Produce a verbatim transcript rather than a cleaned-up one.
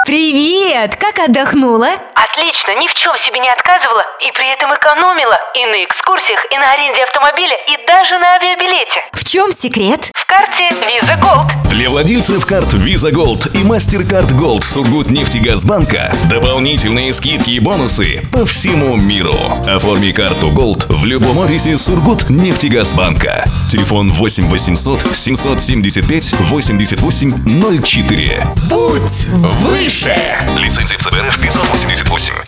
Привет! Как отдохнула? Отлично, ни в чем себе не отказывала и при этом экономила и на экскурсиях, и на аренде автомобиля, и даже на авиабилете. В чем секрет? В карте Visa Gold. Для владельцев карт Visa Gold и MasterCard Gold Сургутнефтегазбанка дополнительные скидки и бонусы по всему миру. Оформи карту Gold в любом офисе Сургутнефтегазбанка. Телефон восемь восемьсот семьсот семьдесят пять восемьдесят восемь ноль четыре. Будь выше! Лицензия ЦБРФ пятьсот восемьдесят восемь.